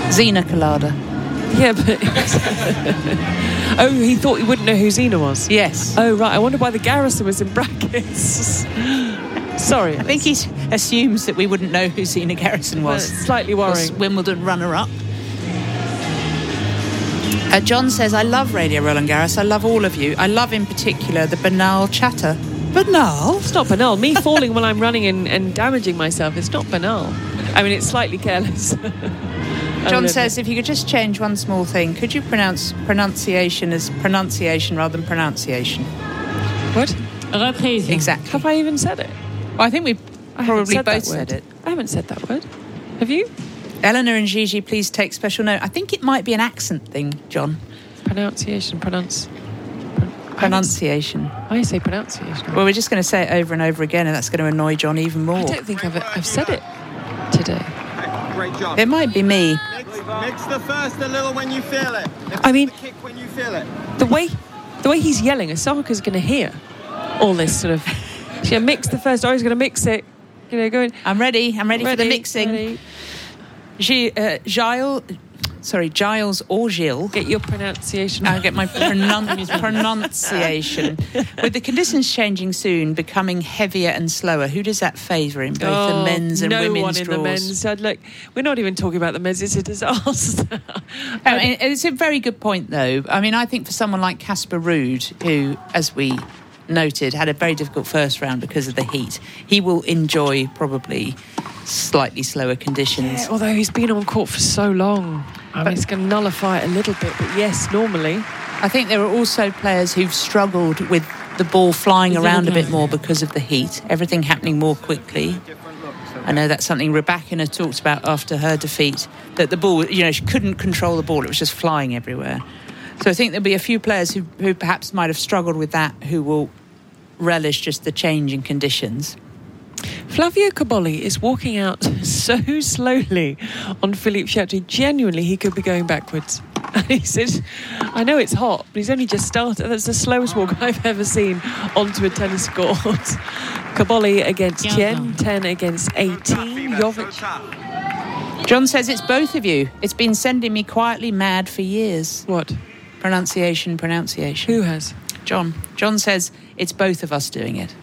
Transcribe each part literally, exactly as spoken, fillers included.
Zina Colada. Yeah, but... oh, he thought he wouldn't know who Zina was? Yes. Oh, right. I wonder why the Garrison was in brackets. Sorry. I think he assumes that we wouldn't know who Zina Garrison was. Well, slightly worrying. Wimbledon runner-up. Uh, John says, I love Radio Roland Garros. I love all of you. I love in particular the banal chatter. Banal? It's not banal. Me falling while I'm running and, and damaging myself, it's not banal. I mean, it's slightly careless. John says, if you could just change one small thing, could you pronounce pronunciation as pronunciation rather than pronunciation? What? Reprise. Exactly. Have I even said it? Well, I think we probably said both said it. I haven't said that word. Have you? Eleanor and Gigi, please take special note. I think it might be an accent thing, John. Pronunciation, pronounce... Pronunciation. I say pronunciation. Well, we're just going to say it over and over again, and that's going to annoy John even more. I don't think I've, I've said it today. Great job. It might be me. Mix, mix the first a little when you feel it. Mix I mean, the kick when you feel it. The way, the way he's yelling, Osaka's going to hear all this sort of... Yeah, mix the first. Oh, he's going to mix it. You know, going. I'm ready. I'm ready, ready for the mixing. Ready. G- uh, Giles, sorry, Giles or Gilles. Get your pronunciation. I'll get my pronun- pronunciation. With the conditions changing soon, becoming heavier and slower, who does that favour in both oh, the men's and no women's one in draws? the men's. So look, we're not even talking about the men's. It's a disaster. I mean, it's a very good point, though. I mean, I think for someone like Casper Ruud, who, as we noted, had a very difficult first round because of the heat, he will enjoy probably slightly slower conditions. Yeah, although he's been on court for so long. I mean, But- it's going to nullify it a little bit. But yes, normally. I think there are also players who've struggled with the ball flying around a bit more because of the heat, everything happening more quickly. I know that's something Rybakina talked about after her defeat, that the ball, you know, she couldn't control the ball, it was just flying everywhere. So I think there'll be a few players who, who perhaps might have struggled with that who will relish just the change in conditions. Flavio Cobolli is walking out so slowly on Philippe Chatrier. Genuinely, he could be going backwards. And he said, I know it's hot, but he's only just started. That's the slowest walk I've ever seen onto a tennis court. Cobolli against Tien, ten against eighteen. Jovic. John says it's both of you. It's been sending me quietly mad for years. What? Pronunciation, pronunciation. Who has? John. John says it's both of us doing it.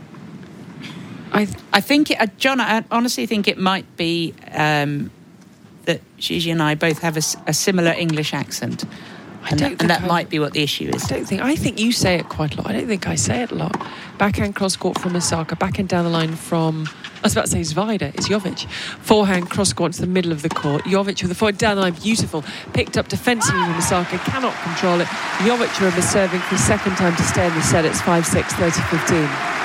I I think, it, uh, John, I honestly think it might be um, that Gigi and I both have a, s- a similar English accent. I And, don't that, and think that I- might be what the issue is. I don't think. I think you say it quite a lot. I don't think I say it a lot. Backhand cross court from Osaka. Backhand down the line from. I was about to say Zvider. It's Jovic. Forehand cross court to the middle of the court. Jovic with the forehand down the line. Beautiful. Picked up defensively from Osaka. Cannot control it. Jovic remember serving for the second time to stay in the set. It's five six, thirty fifteen.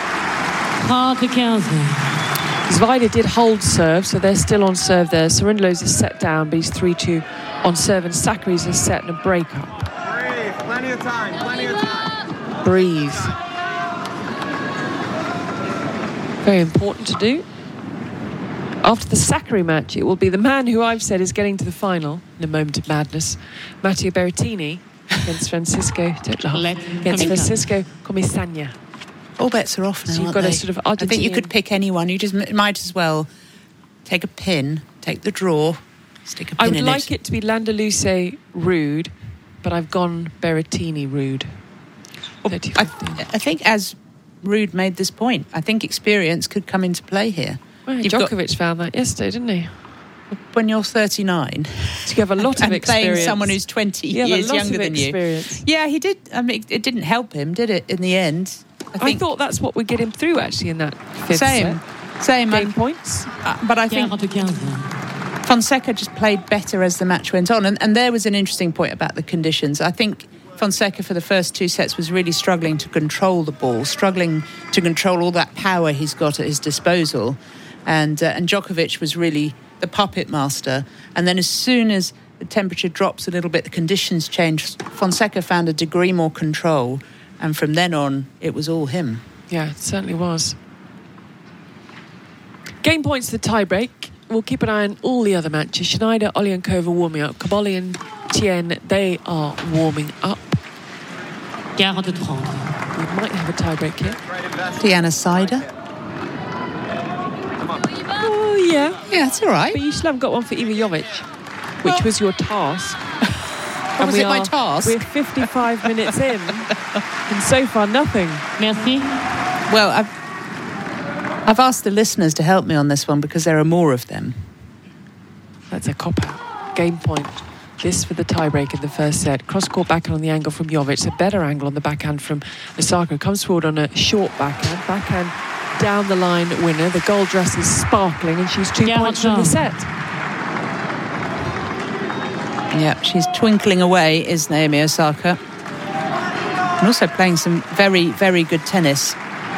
Zvider did hold serve, so they're still on serve there. Sorindlos is set down, but he's three two on serve, and Sakkari's is set in a break-up. Breathe. Plenty of time. Plenty of time. Breathe. Very important to do. After the Sakkari match, it will be the man who I've said is getting to the final in a moment of madness, Matteo Berrettini against Francisco, don't laugh, against Francisco Comisagna. All bets are off now, So you've aren't got a they? sort of I think you Argentinian- could pick anyone. You just m- might as well take a pin, take the draw, stick a pin I would in like it. it to be Landaluce Rude, but I've gone Berrettini Rude. Well, thirty I, fifteen. I think as Rude made this point, I think experience could come into play here. Well, You've got- Djokovic found that yesterday, didn't he? When you're thirty-nine, So you have a lot of and experience. playing someone who's twenty You have a years lot younger of than you. experience. Yeah, he did. I mean, it didn't help him, did it? In the end, I I, think thought that's what would get him through, actually, in that fifth same, set. same. Game I- points. uh, but I think Fonseca just played better as the match went on, and, and there was an interesting point about the conditions. I think Fonseca for the first two sets was really struggling to control the ball, struggling to control all that power he's got at his disposal, and uh, and Djokovic was really the puppet master. And then as soon as the temperature drops a little bit, the conditions change. Fonseca found a degree more control, and from then on, it was all him. Yeah, it certainly was. Game points to the tie-break. We'll keep an eye on all the other matches. Schneider, Olyankova warming up. Cobolli and Tien, they are warming up. We might have a tie-break here. Diana Sider. Oh, yeah. Yeah, that's all right. But you still haven't got one for Iva Jovic. which was your task. And was we it my are- task? We're fifty-five minutes in, and so far nothing. Merci. Well, I've, I've asked the listeners to help me on this one because there are more of them. That's a cop-out. Game point. This for the tiebreak in the first set. Cross-court backhand on the angle from Jovic. A better angle on the backhand from Osaka. Comes forward on a short backhand. Backhand down the line winner. The gold dress is sparkling and she's two Yeah, points from the what's set. Yep, she's twinkling away, is Naomi Osaka. And also playing some very, very good tennis.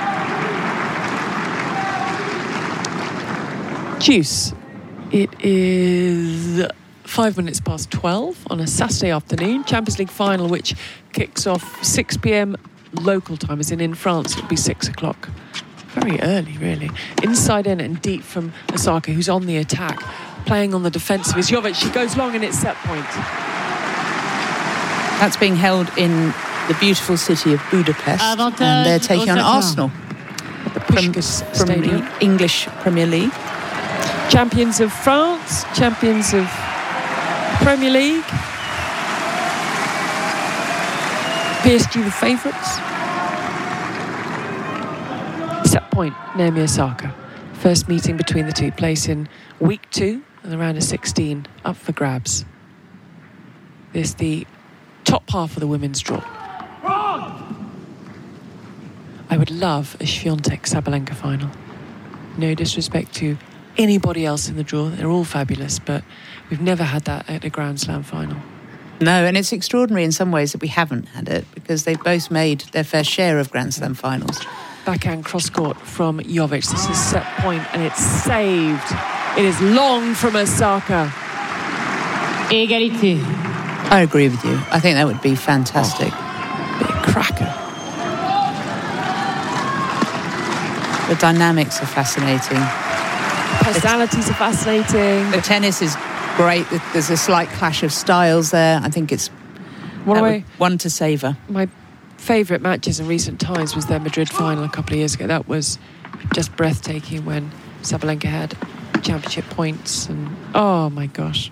Juice. It is five minutes past twelve on a Saturday afternoon. Champions League final, which kicks off six p.m. local time, as in in France it'll be six o'clock. Very early, really. Inside in and deep from Osaka, who's on the attack. Playing on the defensive is Jovic. She goes long and it's set point. That's being held in the beautiful city of Budapest. Avantage And they're taking on Osaka. Arsenal At the from, Puskás from Stadium. the English Premier League. Champions of France, champions of Premier League. P S G the favourites. Set point, Naomi Osaka. First meeting between the two, place in week two and the round of sixteen, up for grabs. This the top half of the women's draw. I would love a Świątek-Sabalenka final. No disrespect to anybody else in the draw, they're all fabulous, but we've never had that at a Grand Slam final. No, and it's extraordinary in some ways that we haven't had it because they've both made their fair share of Grand Slam finals. Backhand cross-court from Jovic. This is set point and it's saved. It is long from Osaka. Égalité. I agree with you. I think that would be fantastic. Bit of cracker. The dynamics are fascinating. Personalities are fascinating. The tennis is great. There's a slight clash of styles there. I think it's One that of would- my, one to savour. my favourite matches in recent times was their Madrid final a couple of years ago. That was just breathtaking when Sabalenka had championship points and oh my gosh.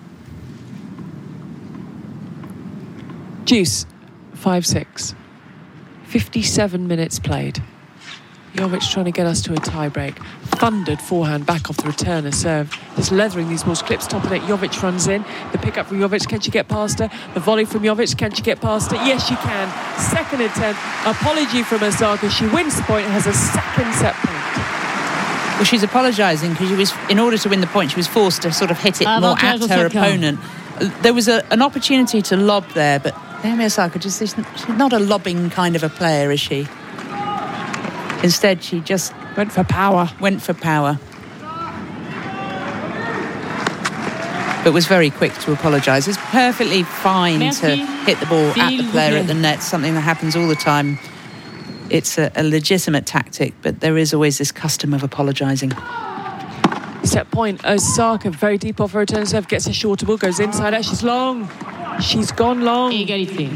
Juice, five six. fifty-seven minutes played. Jovic trying to get us to a tie-break. Thundered forehand back off the returner serve. Just leathering these balls. Clips top of it. Jovic runs in. The pick up from Jovic. Can she get past her? The volley from Jovic. Can she get past her? Yes, she can. Second attempt. Apology from Osaka. She wins the point and has a second set point. Well, she's apologising because she was, in order to win the point, she was forced to sort of hit it Ah, more Avantage at her Osaka. opponent. There was a, an opportunity to lob there, but Naomi Osaka just she's not a lobbing kind of a player, is she? Instead, she just Went for power. went for power. But was very quick to apologise. It's perfectly fine Merci. to hit the ball at the S'il vous player plaît. at the net, something that happens all the time. It's a, a legitimate tactic, but there is always this custom of apologising. Set point. Osaka very deep off her return serve. Gets a shorter ball. Goes inside out. She's long. She's gone long. Égalité.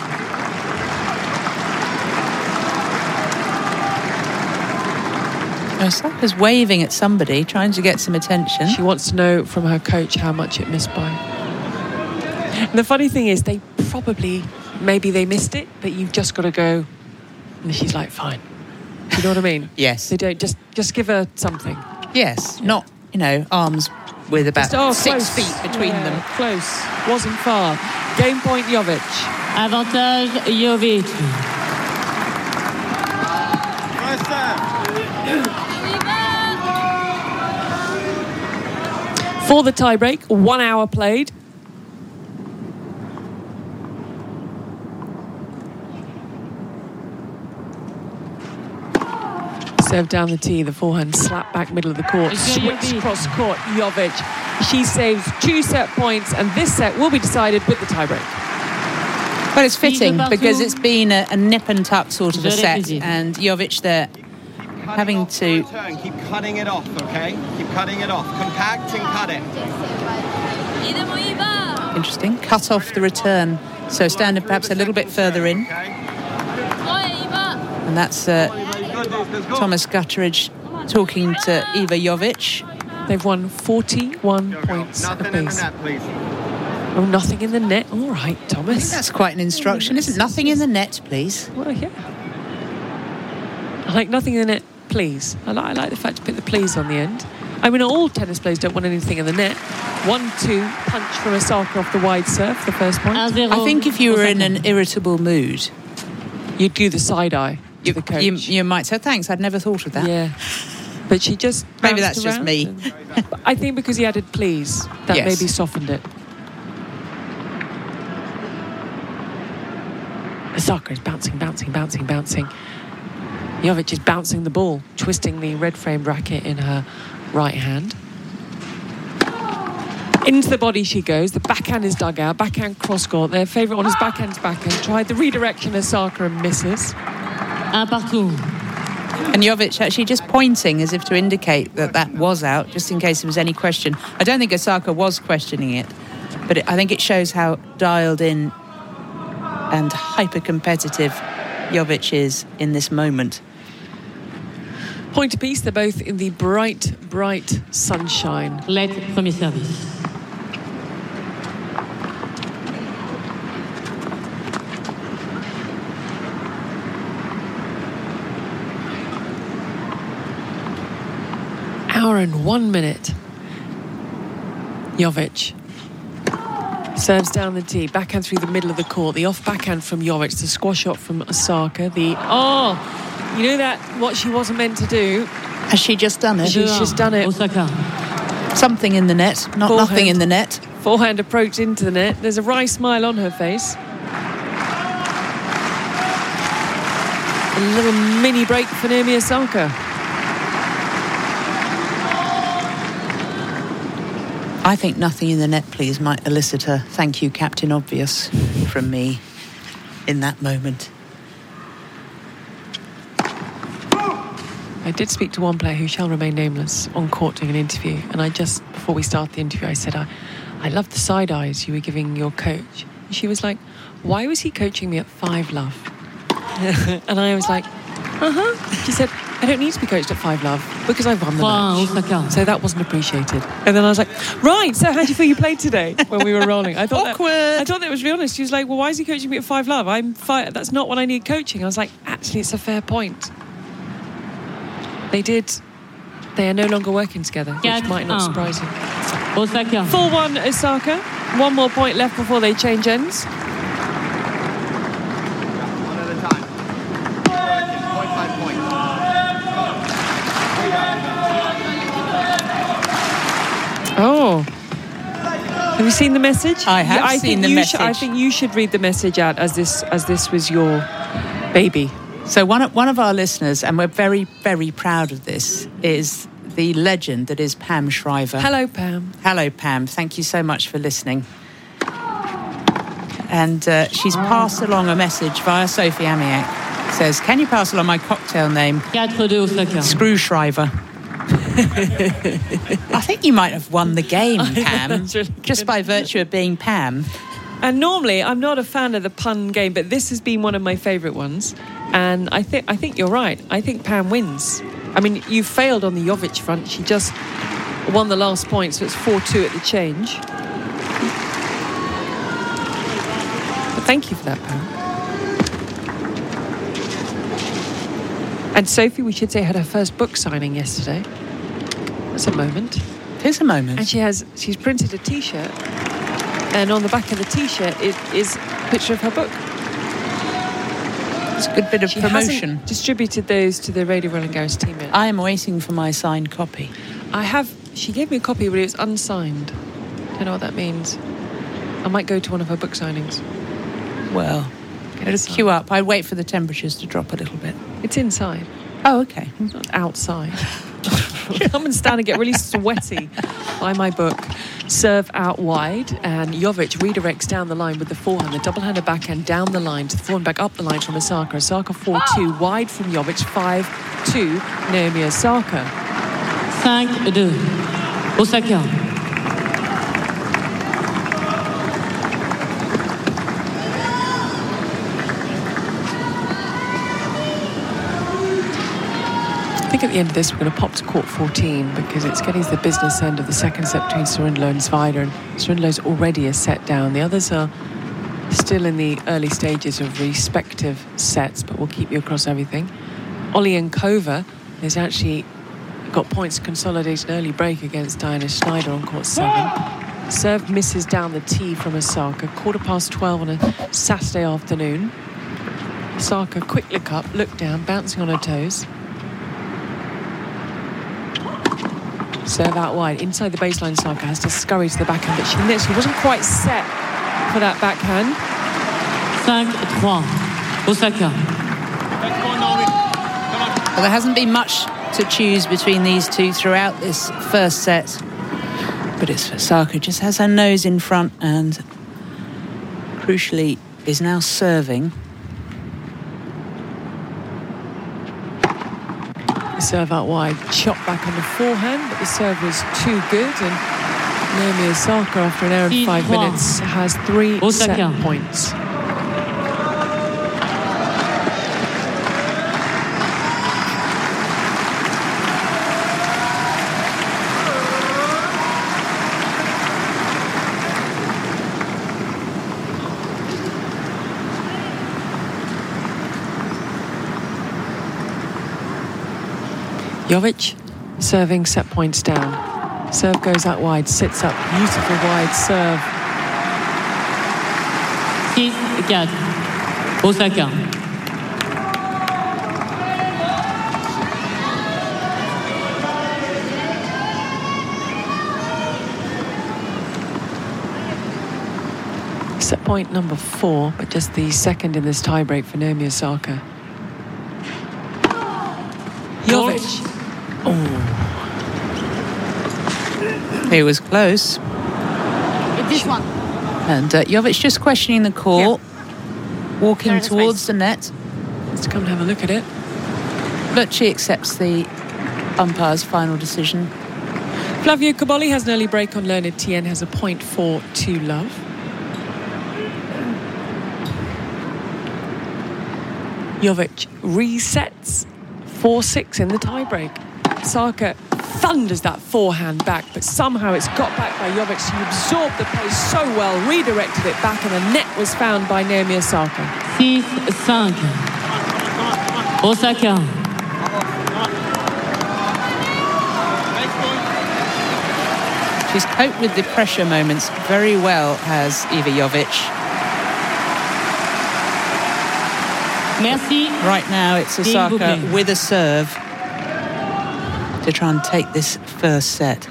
Osaka's waving at somebody, trying to get some attention. She wants to know from her coach how much it missed by. And the funny thing is, they probably, maybe they missed it, but you've just got to go. And she's like, fine. Do you know what I mean? Yes. They don't, just just give her something. Yes, not, you know, arms with about Just, oh, six close. feet between Yeah, them. Close. Wasn't far. Game point, Jovic. Avantage Jovic. First serve. For the tiebreak, one hour played. Serve down the tee, the forehand slap back middle of the court, It's switch Jovic. cross court, Jovic. She saves two set points, and this set will be decided with the tiebreak. Well, it's fitting partout. because it's been a, a nip and tuck sort of a Very set, busy. and Jovic there having Cutting off the to. return. Keep cutting it off, okay? Keep cutting it off. Compact and cut it. Interesting, cut off the return, so standing perhaps a little bit further in, Okay? and that's uh, Good, let's go. Thomas Gutteridge talking to Iva Jovic. They've won forty-one Go, go. points Nothing in the apiece. net, please. Oh, nothing in the net. All right, I think Thomas. that's quite an instruction, isn't it? Nothing in the net, please. Well, yeah. I like nothing in the net, please. I like, I like the fact you put the please on the end. I mean, all tennis players don't want anything in the net. One, two, punch from Osaka off the wide serve, the first point. un zéro. I think if you were in an irritable mood, You'd do the side eye to you, the coach. you, you might say, thanks, I'd never thought of that. Yeah. But she just Maybe bounced that's just around me. and- I think because he added please, that Yes. maybe softened it. Osaka is bouncing, bouncing, bouncing, bouncing. Jovic is bouncing the ball, twisting the red-framed racket in her right hand. Into the body she goes. The backhand is dug out. Backhand cross-court. Their favourite one is backhand's backhand. Tried the redirection Osaka and misses. Un partout. And Jovic actually just pointing as if to indicate that that was out, just in case there was any question. I don't think Osaka was questioning it, but it, I think it shows how dialed in and hyper-competitive Jovic is in this moment. Point apiece. They're both in the bright, bright sunshine. Let premier service. Hour and one minute. Jovic serves down the tee, backhand through the middle of the court. The off backhand from Jovic, the squash shot from Osaka. The oh, you know that what she wasn't meant to do. Has she just done it? She's just done it. Osaka. Something in the net, not Forehand. nothing in the net. Forehand approach into the net. There's a wry smile on her face. A little mini break for Naomi Osaka. I think nothing in the net, please, might elicit a thank you, Captain Obvious, from me in that moment. I did speak to one player who shall remain nameless on court doing an interview, and I just, before we started the interview, I said, I, I love the side eyes you were giving your coach. And she was like, why was he coaching me at five, love? And I was like, uh-huh. She said, I don't need to be coached at five, love, because I've won the Point match. Osaka. So that wasn't appreciated. And then I was like, right, so how do you feel you played today when we were rolling? I thought Awkward. That, I thought that was really honest. She was like, well, why is he coaching me at five, love? I'm five, that's not what I need coaching. I was like, actually, it's a fair point. They did. They are no longer working together, which Quatre, might not un. surprise you. Osaka. four one Osaka. One more point left before they change ends. One at a time. Point by point. Oh. Have you seen the message? I have Yeah, I seen think the you should- I message. think you should read the message out as this as this was your baby. So one of, one of our listeners, and we're very, very proud of this, is the legend that is Pam Shriver. Hello, Pam. Hello, Pam. Thank you so much for listening. And uh, she's passed along a message via Sophie Amiak. Says, can you pass along my cocktail name, quatre deux Osaka. Screwshriver? I think you might have won the game, Pam, That's really just good. by virtue of being Pam. And normally, I'm not a fan of the pun game, but this has been one of my favourite ones. And I think I think you're right. I think Pam wins. I mean, you failed on the Jovic front. She just won the last point, so it's four two at the change. But thank you for that, Pam. And Sophie, we should say, had her first book signing yesterday. That's a moment. Here's a moment. And she has she's printed a T-shirt, and on the back of the T-shirt is, is a picture of her book. It's a good bit of She promotion. hasn't distributed those to the Radio Roland Garros team yet. I am waiting for my signed copy. I have. She gave me a copy, but it was unsigned. Don't know what that means. I might go to one of her book signings. Well, Get it'll it signed. queue up. I'd wait for the temperatures to drop a little bit. It's inside, Oh, okay. not outside. Come and stand and get really sweaty by my book. Serve out wide, and Jovic redirects down the line with the forehand, the double-handed backhand down the line to the forehand back up the line from Osaka. Osaka four two, wide from Jovic, five two, Naomi Osaka. cinq deux. Osaka. I think at the end of this we're going to pop to court fourteen because it's getting to the business end of the second set between Cerundolo and Svajda, and Cerundolo's already a set down. The others are still in the early stages of respective sets, but we'll keep you across everything. Olienkova has actually got points to consolidate an early break against Diana Schneider on court seven. Serve misses down the tee from Osaka. Quarter past twelve on a Saturday afternoon. Osaka quick look up, look down, bouncing on her toes. Serve out wide, inside the baseline. Osaka has to scurry to the backhand, but she admits she wasn't quite set for that backhand. cinq trois. Osaka. Well, there hasn't been much to choose between these two throughout this first set. But it's Osaka, just has her nose in front and crucially is now serving. The serve out wide, chop back on the forehand, but the serve was too good, and Naomi Osaka, after an hour and five minutes, has three set points. Jovic serving set points down. Serve goes out wide, sits up, beautiful wide serve. six quatre. Osaka. Set point number four, but just the second in this tiebreak for Naomi Osaka. Jovic. Oh. It was close. This one. And uh, Jovic just questioning the call, yeah. walking towards the net. Let's come and have a look at it. But she accepts the umpire's final decision. Flavio Cobolli has an early break on Leonard Tien, has a point for two love. Jovic resets four six in the tiebreak. Osaka thunders that forehand back, but somehow it's got back by Jovic. She absorbed the pace so well, redirected it back, and the net was found by Naomi Osaka. six cinq. Osaka. She's coped with the pressure moments very well, has Iva Jovic. Merci. Right now it's Osaka with a serve to try and take this first set.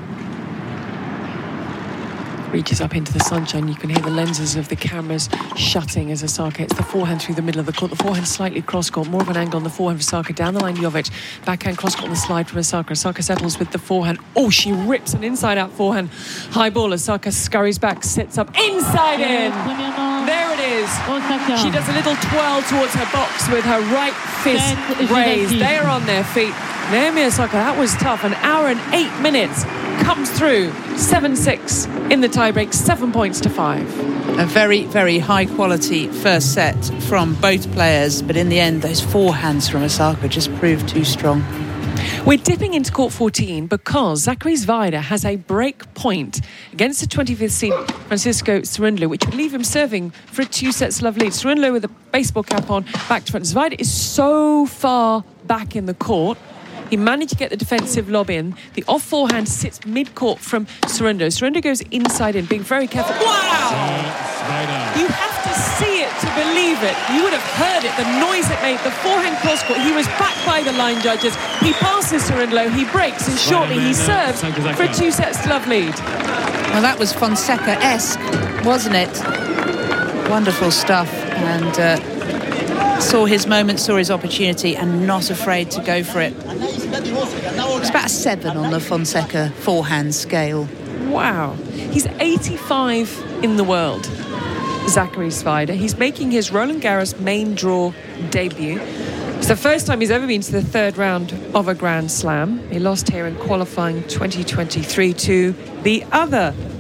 Reaches up into the sunshine. You can hear the lenses of the cameras shutting as Osaka hits the forehand through the middle of the court. The forehand slightly cross-court, more of an angle on the forehand for Osaka. Down the line, Jovic. Backhand cross-court on the slide from Osaka. Osaka settles with the forehand. Oh, she rips an inside-out forehand. High ball. Osaka scurries back, sits up, inside in. There it is. She does a little twirl towards her box with her right fist raised. They are on their feet. Naomi Osaka, that was tough. An hour and eight minutes comes through. seven six in the tiebreak, seven points to five. A very, very high quality first set from both players, but in the end, those forehands from Osaka just proved too strong. We're dipping into court fourteen because Zachary Svajda has a break point against the twenty-fifth seed Francisco Cerundolo, which would leave him serving for a two sets love lead. Cerundolo with a baseball cap on, back to front. Svajda is so far back in the court. He managed to get the defensive lob in. The off forehand sits mid-court from Cerundolo. Cerundolo goes inside in, being very careful. Wow! You have to see it to believe it. You would have heard it, the noise it made. The forehand cross-court. He was backed by the line judges. He passes Cerundolo. He breaks, and shortly he serves for a two sets love lead. Well, that was Fonseca-esque, wasn't it? Wonderful stuff. And uh, saw his moment, saw his opportunity, and not afraid to go for it. It's about a seven on the Fonseca forehand scale. Wow. He's eighty-five in the world, Zachary Svajda. He's making his Roland Garros main draw debut. It's the first time he's ever been to the third round of a Grand Slam. He lost here in qualifying twenty twenty-three to the other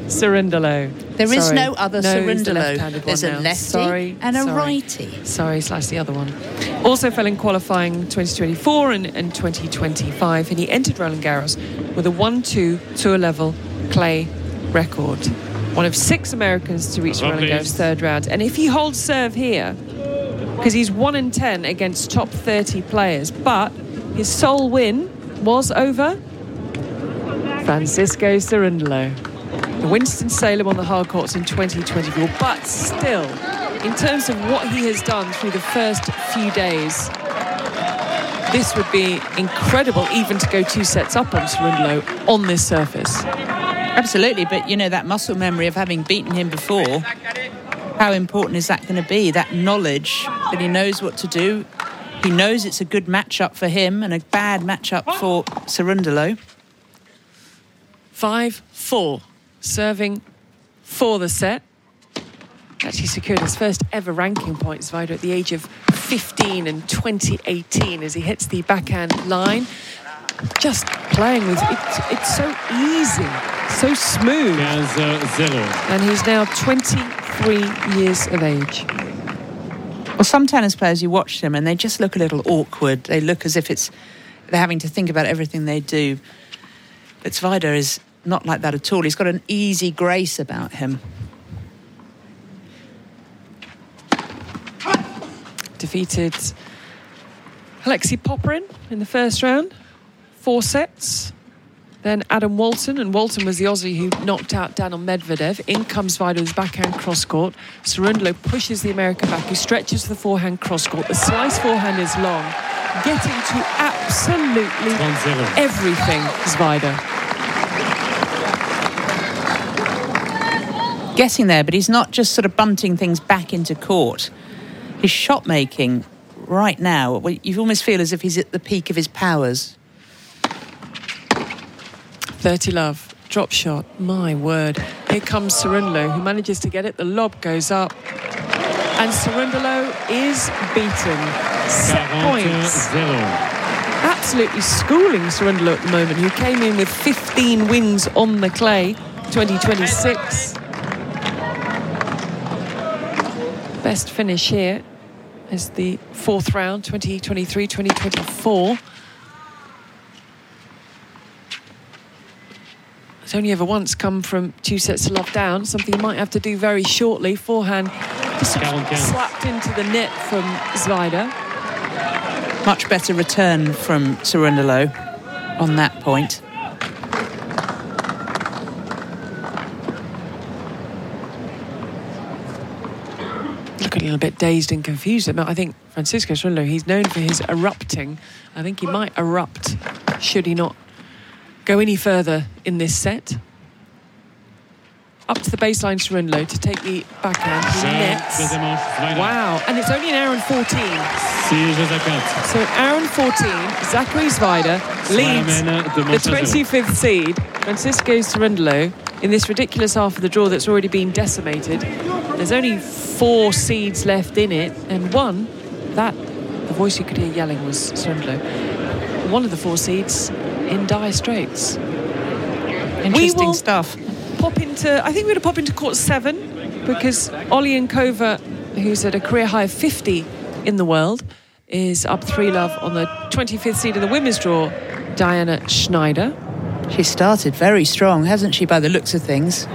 Cerundolo. There is Sorry. no other no, it's the Cerundolo. left-handed There's one a now. lefty Sorry, and a sorry. righty. Sorry, slash the other one. Also fell in qualifying twenty twenty-four and, and twenty twenty-five, and he entered Roland Garros with a one two tour level clay record. One of six Americans to reach Roland Garros third round. And if he holds serve here, because he's one in ten against top thirty players, but his sole win was over Francisco Cerundolo. The Winston-Salem on the hard courts in twenty twenty-four, but still, in terms of what he has done through the first few days, this would be incredible even to go two sets up on Cerundolo on this surface. Absolutely, but you know, that muscle memory of having beaten him before, how important is that going to be? That knowledge that he knows what to do. He knows it's a good matchup for him and a bad matchup for Cerundolo. five four, serving for the set. Actually secured his first ever ranking points, Svajda, at the age of fifteen in twenty eighteen as he hits the backhand line. Just playing with it, it's so easy, so smooth. And he's now twenty-three years of age. Well, some tennis players, you watch them and they just look a little awkward. They look as if it's they're having to think about everything they do. But Svajda is not like that at all. He's got an easy grace about him. Defeated Alexei Popyrin in the first round. Four sets. Then Adam Walton, and Walton was the Aussie who knocked out Daniil Medvedev. In comes Svajda's backhand cross-court. Cerundolo pushes the American back, who stretches the forehand cross-court. The slice forehand is long, getting to absolutely everything, Svajda. Getting there, but he's not just sort of bunting things back into court. His shot-making right now, well, you almost feel as if he's at the peak of his powers. thirty love, drop shot, my word. Here comes Cerundolo, who manages to get it. The lob goes up. And Cerundolo is beaten. Set points. Absolutely schooling Cerundolo at the moment, who came in with fifteen wins on the clay, twenty twenty-six. Best finish here is the fourth round, twenty twenty-three twenty twenty-four. It's only ever once come from two sets to love down, something you might have to do very shortly. Forehand just slapped into the net from Svajda. Much better return from Cerundolo on that point. Look a little bit dazed and confused. I think Francisco Cerundolo, he's known for his erupting. I think he might erupt should he not go any further in this set. Up to the baseline, Cerundolo to take the backhand. He nets. Wow, and it's only an hour and fourteen. So hour and fourteen, Zachary Svajda leads the twenty-fifth seed, Francisco Cerundolo, in this ridiculous half of the draw that's already been decimated. There's only four seeds left in it, and one, that, the voice you could hear yelling was Cerundolo. One of the four seeds in dire straits. Interesting stuff. Pop into, I think we're going to pop into court seven, because Olienkova, who's at a career high of fifty in the world, is up three love on the twenty-fifth seed of the women's draw, Diana Schneider. She started very strong, hasn't she, by the looks of things?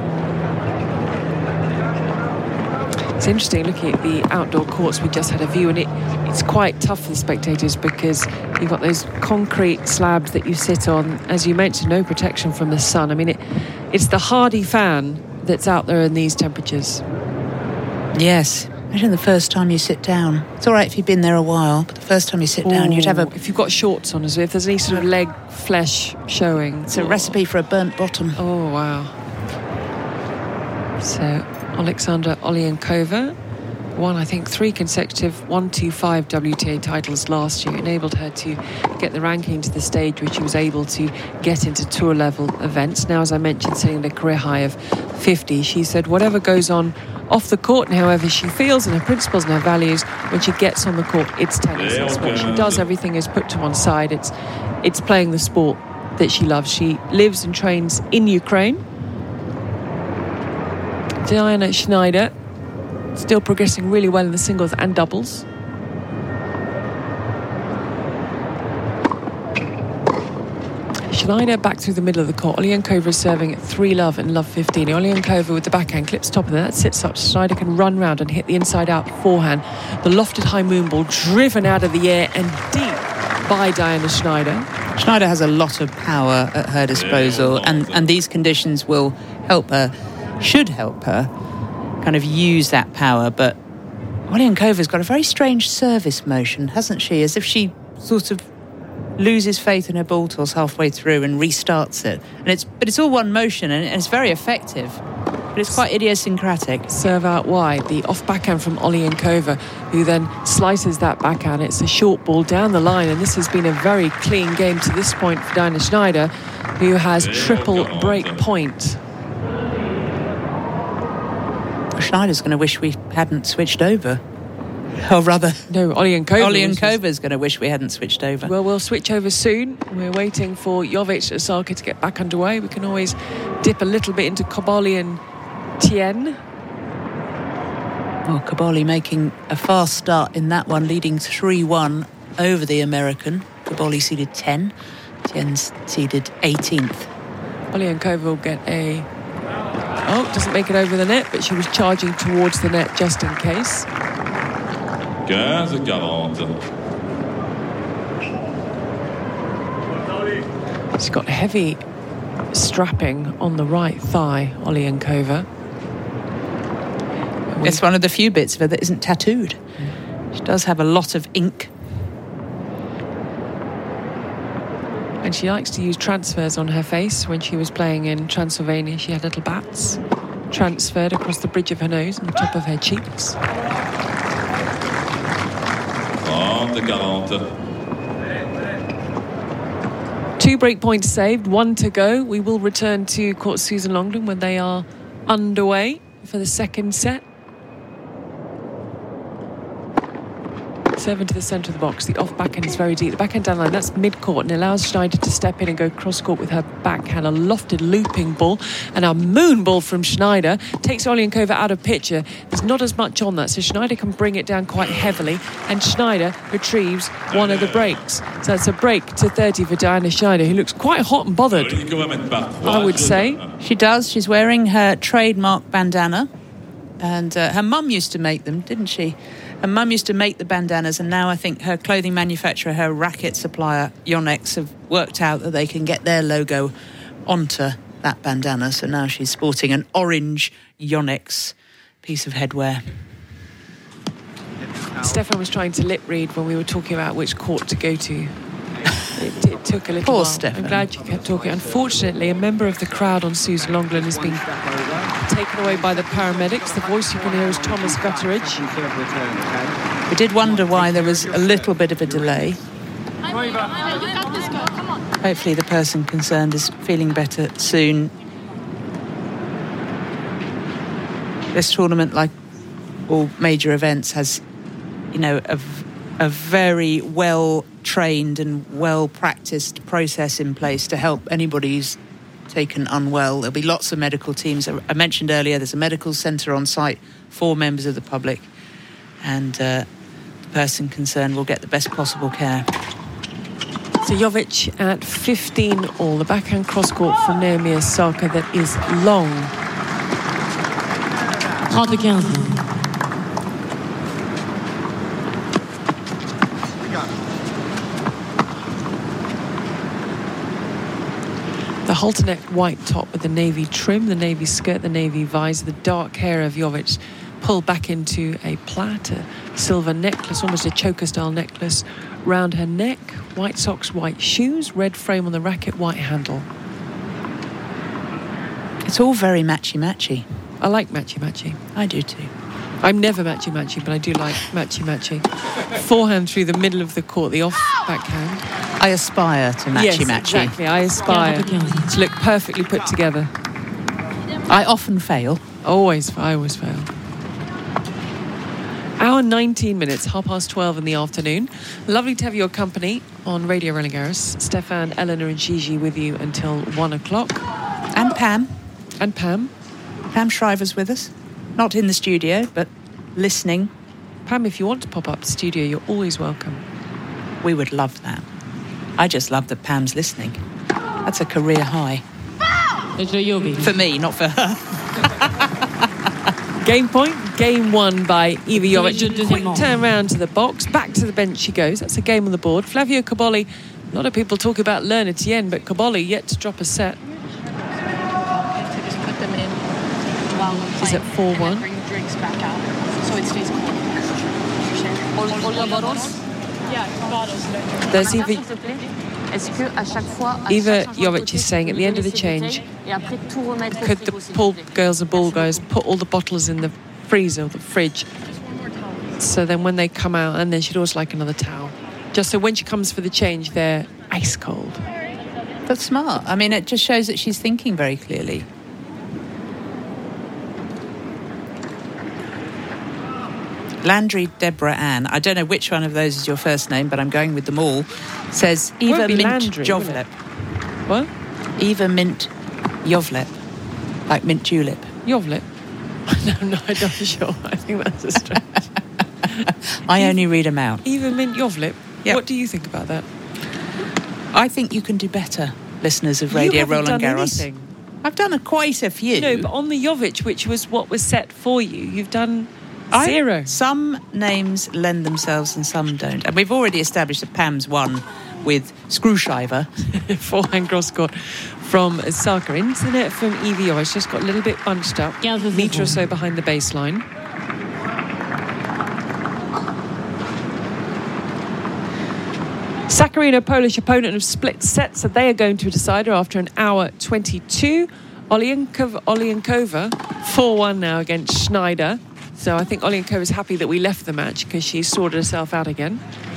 It's interesting looking at the outdoor courts. We just had a view, and it, it's quite tough for the spectators because you've got those concrete slabs that you sit on. As you mentioned, no protection from the sun. I mean, it, it's the hardy fan that's out there in these temperatures. Yes. Imagine the first time you sit down. It's all right if you've been there a while, but the first time you sit Ooh, down, you'd have a... If you've got shorts on, as if there's any sort of leg flesh showing. It's a recipe for a burnt bottom. Oh, wow. So, Alexandra Olienkova won, I think, three consecutive one two five W T A titles last year. Enabled her to get the ranking to the stage which she was able to get into tour-level events. Now, as I mentioned, sitting at a career high of fifty. She said whatever goes on off the court and however she feels and her principles and her values, when she gets on the court, it's tennis. It's what she does. Everything is put to one side. It's it's playing the sport that she loves. She lives and trains in Ukraine. Diana Schneider still progressing really well in the singles and doubles. Schneider back through the middle of the court. Olienkova is serving at three love and love fifteen. Olienkova with the backhand clips top of that, sits up. Schneider can run round and hit the inside out forehand. The lofted high moon ball driven out of the air and deep by Diana Schneider. Schneider has a lot of power at her disposal, and, and these conditions will help her, should help her, kind of use that power. But Olyenkova's got a very strange service motion, hasn't she? As if she sort of loses faith in her ball toss halfway through and restarts it. And it's but it's all one motion, and it's very effective. But it's quite idiosyncratic. Serve out wide, the off backhand from Olienkova, who then slices that backhand. It's a short ball down the line, and this has been a very clean game to this point for Diana Schneider, who has triple break point. Schneider's going to wish we hadn't switched over. Or rather, no, Olienkova. Olyenkova's going to wish we hadn't switched over. Well, we'll switch over soon. We're waiting for Jovic Osaka to get back underway. We can always dip a little bit into Cobolli and Tien. Oh, Cobolli making a fast start in that one, leading three one over the American. Cobolli seeded ten, Tien's seeded eighteenth. Olienkova will get a... Oh, doesn't make it over the net, but she was charging towards the net just in case. She's got heavy strapping on the right thigh, Olienkova. It's one of the few bits of her that isn't tattooed. She does have a lot of ink. And she likes to use transfers on her face. When she was playing in Transylvania, she had little bats transferred across the bridge of her nose and the top of her cheeks. Two break points saved, one to go. We will return to Court Susan Longdon when they are underway for the second set. Serve into the centre of the box. The off backhand is very deep. The backhand down line, that's mid-court, and allows Schneider to step in and go cross-court with her backhand. A lofted looping ball and a moon ball from Schneider takes Olienkova out of picture. There's not as much on that, so Schneider can bring it down quite heavily, and Schneider retrieves one of the breaks. So it's a break to thirty for Diana Schneider, who looks quite hot and bothered, I would say. She does. She's wearing her trademark bandana, and uh, her mum used to make them, didn't she? Her mum used to make the bandanas, and now I think her clothing manufacturer, her racket supplier, Yonex, have worked out that they can get their logo onto that bandana. So now she's sporting an orange Yonex piece of headwear. Stefan was trying to lip read when we were talking about which court to go to. It, it took a little Poor while. Stefan. I'm glad you kept talking. Unfortunately, a member of the crowd on Susan Longdon has been taken away by the paramedics. The voice you can hear is Thomas Gutteridge. We did wonder why there was a little bit of a delay. Hopefully the person concerned is feeling better soon. This tournament, like all major events, has, you know, a, a very well trained and well practiced process in place to help anybody who's taken unwell. There'll be lots of medical teams. I mentioned earlier there's a medical centre on site for members of the public, and uh, the person concerned will get the best possible care. So Jovic at fifteen all, the backhand cross court from Naomi Osaka that is long. trente quinze. The halter-neck white top with the navy trim, the navy skirt, the navy visor, the dark hair of Jovic pulled back into a plait, a silver necklace, almost a choker-style necklace round her neck, white socks, white shoes, red frame on the racket, white handle. It's all very matchy-matchy. I like matchy-matchy. I do too. I'm never matchy-matchy, but I do like matchy-matchy. Forehand through the middle of the court, the off backhand. I aspire to matchy-matchy. Yes, exactly. I aspire to look perfectly put together. I often fail. Always, I always fail. Hour nineteen minutes, half past twelve in the afternoon. Lovely to have your company on Radio Roland Garros. Stefan, Eleanor and Gigi with you until one o'clock. And Pam. And Pam. Pam Shriver's with us. Not in the studio, but listening. Pam, if you want to pop up to the studio, you're always welcome. We would love that. I just love that Pam's listening. That's a career high. For me, not for her. Game point, game won by Iva Jovic. Quick turn round to the box, back to the bench she goes. That's a game on the board. Flavio Cobolli, a lot of people talk about Lerner Etienne, but Cobolli yet to drop a set. Is it four one? Bring drinks back out so it stays cold. All the bottles? Yeah, bottles. There's Iva, Iva Jovic is saying at the end of the change, could the pool girls and ball guys put all the bottles in the freezer or the fridge? So then when they come out, and then she'd also like another towel. Just so when she comes for the change, they're ice cold. That's smart. I mean, it just shows that she's thinking very clearly. Landry Deborah Ann, I don't know which one of those is your first name, but I'm going with them all, says Eva Mint Landry, Jovlep. What? Eva Mint Jovlep. Like mint julep. Jovlep? No, no, I'm not sure. I think that's a stretch. I only read them out. Eva Mint Jovlep? Yep. What do you think about that? I think you can do better, listeners of Radio you haven't Roland done Garros. Anything. I've done a, quite a few. No, but on the Jovic, which was what was set for you, you've done... I, Zero. Some names lend themselves and some don't. And we've already established that Pam's won with Screwshiver. Forehand cross court from Osaka. Into the net from Iva Jovic. Just got a little bit bunched up. Metre or so behind the baseline. Sakarina, Polish opponent, have split sets, so they are going to a decider after an hour twenty-two. Olienkova, Olienkova four one now against Schneider. So I think Olienkova is happy that we left the match because she's sorted herself out again.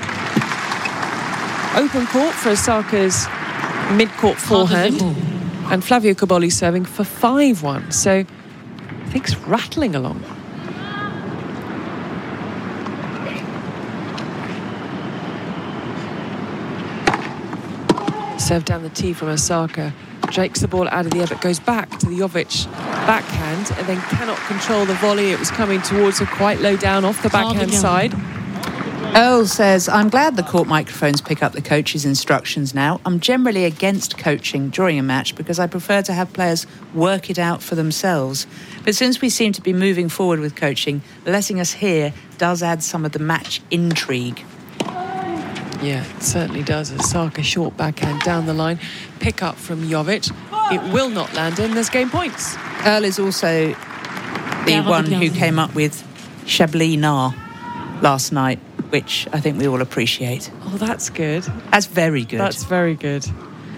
Open court for Osaka's mid-court forehand. And Flavio Cobolli serving for five one. So I think it's rattling along. Serve down the tee from Osaka. Drakes the ball out of the air, but goes back to the Jovic backhand and then cannot control the volley. It was coming towards her quite low down off the backhand side. Earl says, I'm glad the court microphones pick up the coach's instructions now. I'm generally against coaching during a match because I prefer to have players work it out for themselves. But since we seem to be moving forward with coaching, letting us hear does add some of the match intrigue. Yeah, it certainly does. Osaka short backhand down the line. Pick up from Jovic. It will not land in. There's game points. Earl is also the one who came up with Chablis Na last night, which I think we all appreciate. Oh, that's good. That's very good. That's very good.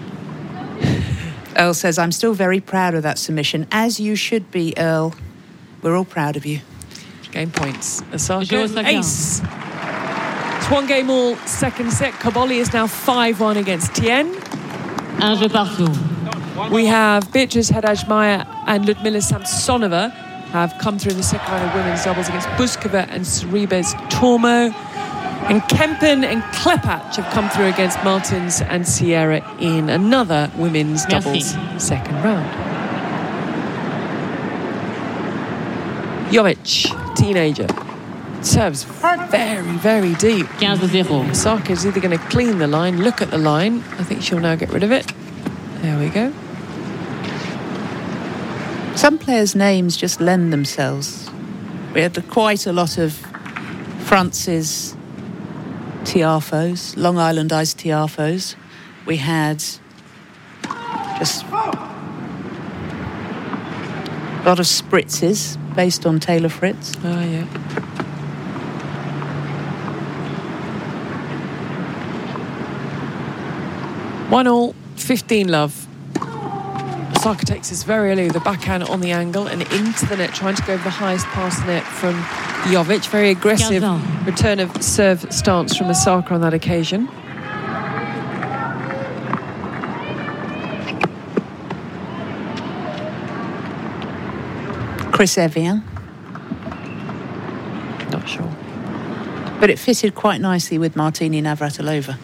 Earl says, I'm still very proud of that submission, as you should be, Earl. We're all proud of you. Game points. Osaka, ace. It's one game all, second set. Cobolli is now five one against Tien. Un jeu partout. We have Beatrice Haddad-Maia and Ludmila Samsonova have come through in the second round of women's doubles against Buskova and Sorribes Tormo. And Kempen and Klepach have come through against Martins and Sierra in another women's doubles Merci. second round. Jovic, teenager, serves very, very deep. quinze zéro. Osaka is either going to clean the line, look at the line. I think she'll now get rid of it. There we go. Some players' names just lend themselves. We had quite a lot of France's Tiafos, Long Island Iced Tiafos. We had just a lot of Spritzes based on Taylor Fritz. Oh, yeah. One all, fifteen love. Osaka takes this very early, the backhand on the angle and into the net, trying to go over the highest past the net from Jovic. Very aggressive return of serve stance from Osaka on that occasion. Chris Evian. Not sure. But it fitted quite nicely with Martina Navratilova.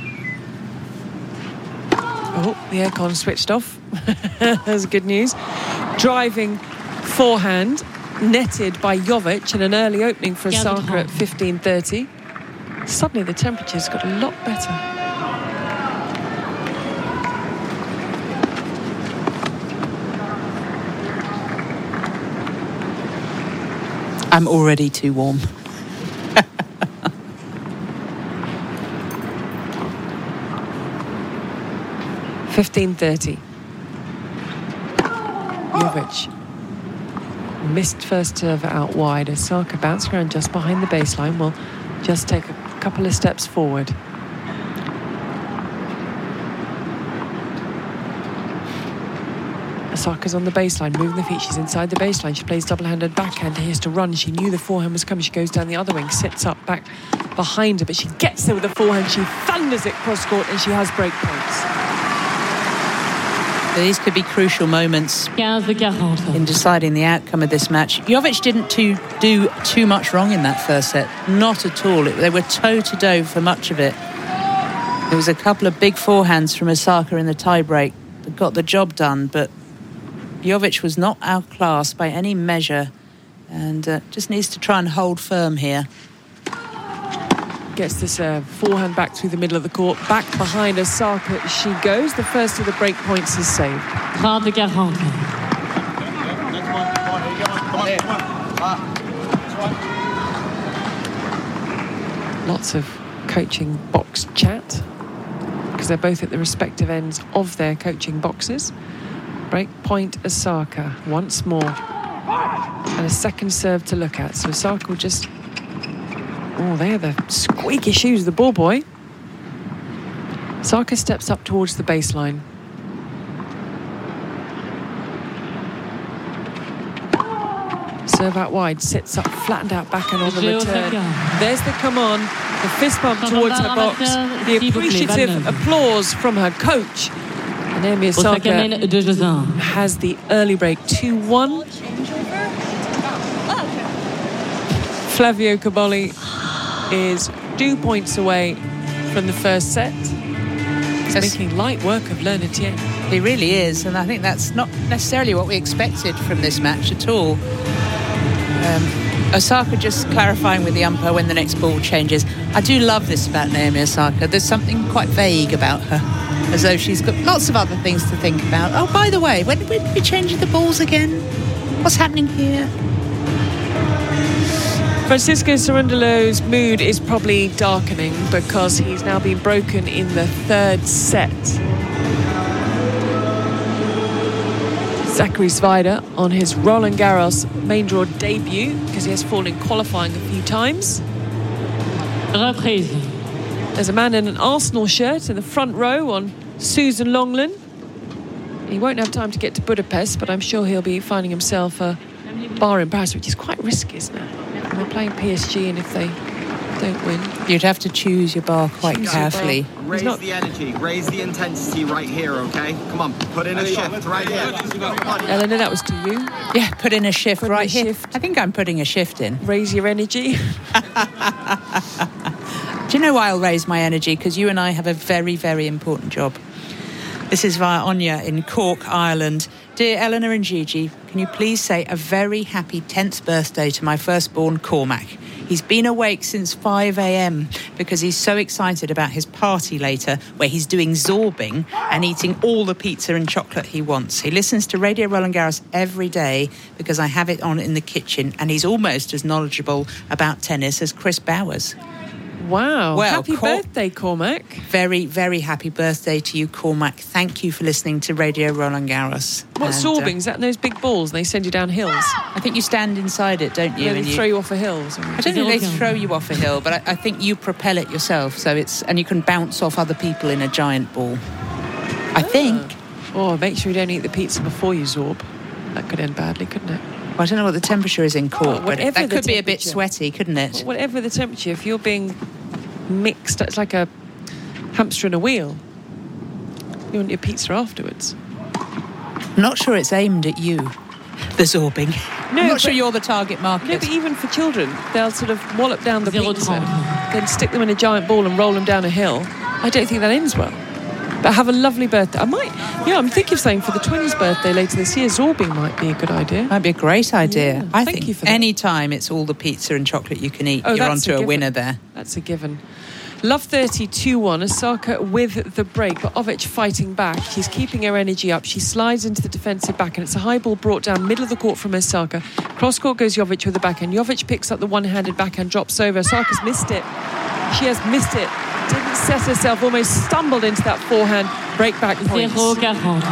Oh, the aircon switched off. That's good news. Driving forehand. netted by Jovic and an early opening for Yeah, Osaka at fifteen thirty. Suddenly the temperature's got a lot better. I'm already too warm. fifteen thirty. Jovic missed first serve out wide. Osaka bounced around just behind the baseline. Will just take a couple of steps forward. Osaka's on the baseline, moving the feet. She's inside the baseline. She plays double-handed backhand. He has to run. She knew the forehand was coming. She goes down the other wing, sits up back behind her, but she gets there with the forehand. She thunders it cross-court, and she has break points. These could be crucial moments fifteen forty. in deciding the outcome of this match. Jovic didn't too, do too much wrong in that first set. Not at all. It, they were toe-to-toe for much of it. There was a couple of big forehands from Osaka in the tie-break that got the job done, but Jovic was not outclassed by any measure and uh, just needs to try and hold firm here. Gets this uh, forehand back through the middle of the court. Back behind Osaka she goes. The first of the break points is saved. thirty forty. Lots of coaching box chat because they're both at the respective ends of their coaching boxes. Break point Osaka once more. And a second serve to look at. So Osaka will just... Oh, they are the squeaky shoes of the ball boy. Osaka steps up towards the baseline. Serve out wide, sits up, flattened out, back and on the return. There's the come on, the fist bump towards her box, the appreciative applause from her coach. And Naomi Osaka has the early break two one. Flavio Cobolli is two points away from the first set. He's Yes. making light work of Le Nathier. He really is, and I think that's not necessarily what we expected from this match at all. Um, Osaka just clarifying with the umpire when the next ball changes. I do love this about Naomi Osaka. There's something quite vague about her, as though she's got lots of other things to think about. Oh, by the way, when when are we changing the balls again? What's happening here? Francisco Cerundolo's mood is probably darkening because he's now been broken in the third set. Zachary Svider on his Roland Garros main draw debut because he has fallen in qualifying a few times. Reprise. There's a man in an Arsenal shirt in the front row on Susan Longland. He won't have time to get to Budapest, but I'm sure he'll be finding himself a bar in Paris, which is quite risky, isn't it? And they're playing P S G, and if they don't win... You'd have to choose your bar quite Choose your carefully. bar. Raise not- the energy, raise the intensity right here, okay? Come on, put in a shift right here. Eleanor, that was to you. Yeah, put in a shift Put in right a here. shift. I think I'm putting a shift in. Raise your energy. Do you know why I'll raise my energy? Because you and I have a very, very important job. This is via Anya in Cork, Ireland. Dear Eleanor and Gigi, can you please say a very happy tenth birthday to my firstborn, Cormac? He's been awake since five a.m. because he's so excited about his party later where he's doing zorbing and eating all the pizza and chocolate he wants. He listens to Radio Roland Garros every day because I have it on in the kitchen, and he's almost as knowledgeable about tennis as Chris Bowers. Wow. Well, Happy Cor- birthday, Cormac. Very, very happy birthday to you, Cormac. Thank you for listening to Radio Roland Garros. What's And, uh, sorbing? Is that those big balls and they send you down hills? I think you stand inside it, don't you? Yeah, And they you- throw you off a hill or something. I don't think they throw you off a hill, but I, I think you propel it yourself. So it's and you can bounce off other people in a giant ball. I think. Oh, make sure you don't eat the pizza before you zorb. That could end badly, couldn't it? Well, I don't know what the temperature is in Cork, Oh, but whatever it, that the could be a bit temperature. sweaty, couldn't it? Whatever the temperature, if you're being mixed, it's like a hamster in a wheel. You want your pizza afterwards. I'm not sure it's aimed at you, the zorbing. No, I'm not sure but- you're the target market. No, but even for children, they'll sort of wallop down the Zero pizza, time. then stick them in a giant ball and roll them down a hill. I don't think that ends well. But have a lovely birthday. I might, yeah, I'm thinking of saying for the twins' birthday later this year, Zorbing might be a good idea. Might be a great idea. Yeah, I thank think you for that. any time it's all the pizza and chocolate you can eat, Oh, you're that's onto a a, given. winner there. That's a given. Love thirty, two one. Osaka with the break, but Ovic fighting back. She's keeping her energy up. She slides into the defensive back, and it's a high ball brought down middle of the court from Osaka. Cross court goes Jovic with the backhand. Jovic picks up the one-handed backhand, drops over. Osaka's missed it. She has missed it. Didn't set herself, almost stumbled into that forehand break back points. zéro quarante.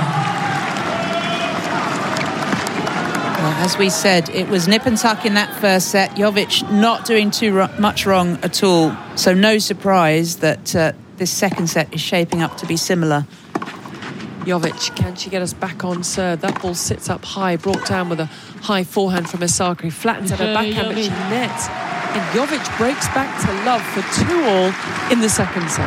Well, as we said, it was nip and tuck in that first set. Jovic not doing too ro- much wrong at all. So no surprise that uh, this second set is shaping up to be similar. Jovic, can she get us back on serve? That ball sits up high, brought down with a high forehand from Osaka. He flattens at her backhand, but she nets. And Jovic breaks back to love for two all in the second set.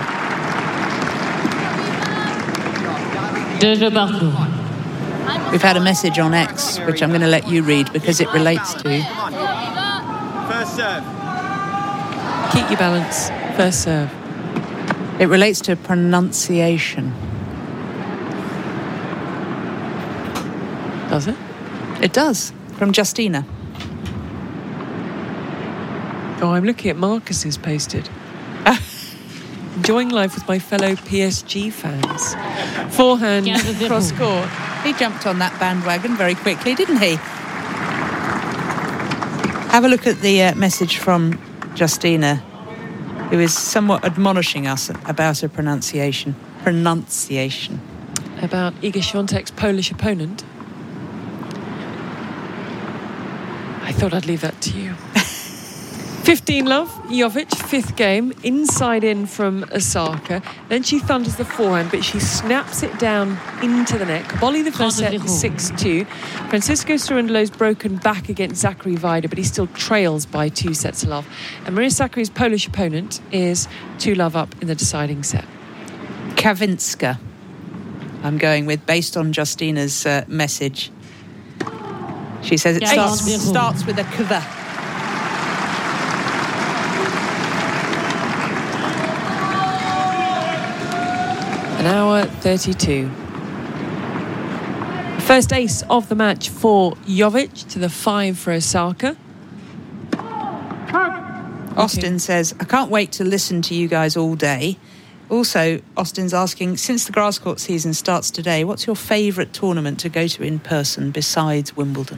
Deux jeux partout. We've had a message on X, which I'm going to let you read because it relates to. First serve. Keep your balance. First serve. It relates to pronunciation. Does it? It does, from Justina. Oh, I'm looking at Marcus's posted. Enjoying life with my fellow P S G fans. Forehand, cross court. He jumped on that bandwagon very quickly, didn't he? Have a look at the uh, message from Justina, who is somewhat admonishing us about her pronunciation. Pronunciation. About Iga Świątek's Polish opponent. I thought I'd leave that to you. fifteen love, Jovic, fifth game, inside in from Osaka. Then she thunders the forehand, but she snaps it down into the net. Kaboli the first set, six two. Francisco Cerundolo's broken back against Zachary Vida, but he still trails by two sets to love. And Maria Sakkari's Polish opponent is two love up in the deciding set. Kavinska, I'm going with, based on Justina's uh, message. She says it starts, starts with a kva. An hour thirty-two. First ace of the match for Jovic to the five for Osaka. Austin says, I can't wait to listen to you guys all day. Also, Austin's asking, since the grass court season starts today, what's your favourite tournament to go to in person besides Wimbledon?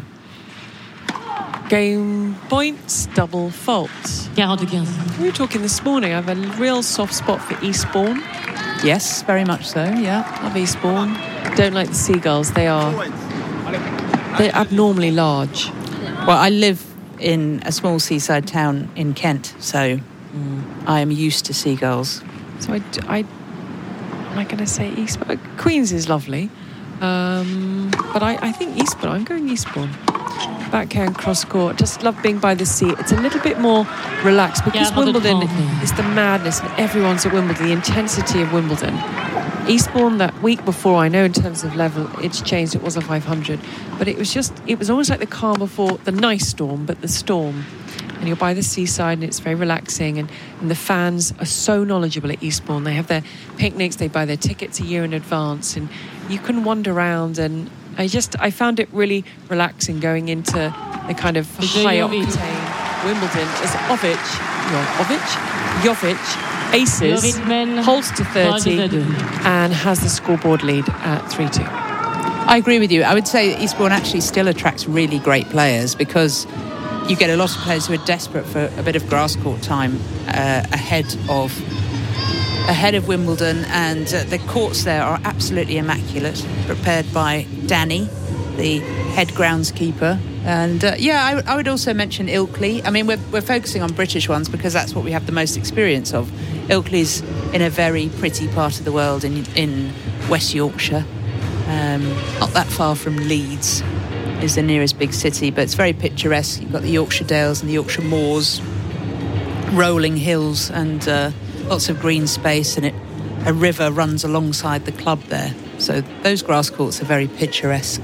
Game points, double faults. quarante-quinze. We were talking this morning, I have a real soft spot for Eastbourne. Yes, very much so, yeah. Love Eastbourne. Don't like the seagulls. They are they're abnormally large. Well, I live in a small seaside town in Kent, so mm, I am used to seagulls. So I, I am I going to say Eastbourne? Queens is lovely, um, but I, I think Eastbourne. I'm going Eastbourne. Backhand cross court. Just love being by the sea. It's a little bit more relaxed because Yeah, Wimbledon the is the madness and everyone's at Wimbledon. The intensity of Wimbledon. Eastbourne that week before, I know in terms of level it's changed. It was a five hundred, but it was just it was almost like the calm before the nice storm, but the storm. And you're by the seaside and it's very relaxing, and, and the fans are so knowledgeable at Eastbourne. They have their picnics, they buy their tickets a year in advance, and you can wander around. And I just I found it really relaxing going into the kind of high octane Wimbledon as Ovic, Ovic, Jovic aces, holds to thirty and has the scoreboard lead at three two. I agree with you. I would say that Eastbourne actually still attracts really great players because you get a lot of players who are desperate for a bit of grass court time uh, ahead of ahead of Wimbledon, and uh, the courts there are absolutely immaculate, prepared by Danny, the head groundskeeper. And uh, yeah, I, w- I would also mention Ilkley. I mean, we're, we're focusing on British ones because that's what we have the most experience of. Ilkley's in a very pretty part of the world in, in West Yorkshire, um, not that far from Leeds is the nearest big city, but it's very picturesque. You've got the Yorkshire Dales and the Yorkshire Moors, rolling hills and uh, lots of green space, and it a river runs alongside the club there. So those grass courts are very picturesque.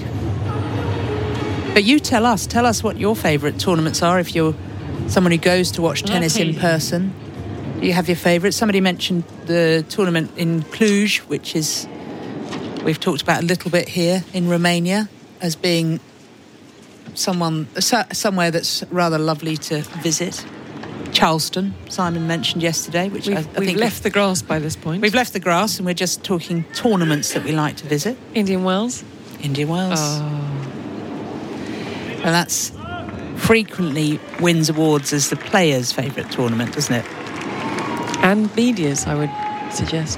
But you tell us, tell us what your favourite tournaments are if you're someone who goes to watch tennis in person. Do you have your favourites? Somebody mentioned the tournament in Cluj, which is we've talked about a little bit here in Romania as being someone so, somewhere that's rather lovely to visit. Charleston, Simon mentioned yesterday, which we've, I, I we've think left the grass by this point. We've left the grass, and we're just talking tournaments that we like to visit. Indian Wells. Indian Wells. Oh. And that's frequently wins awards as the players' favourite tournament, doesn't it? And media's, I would suggest.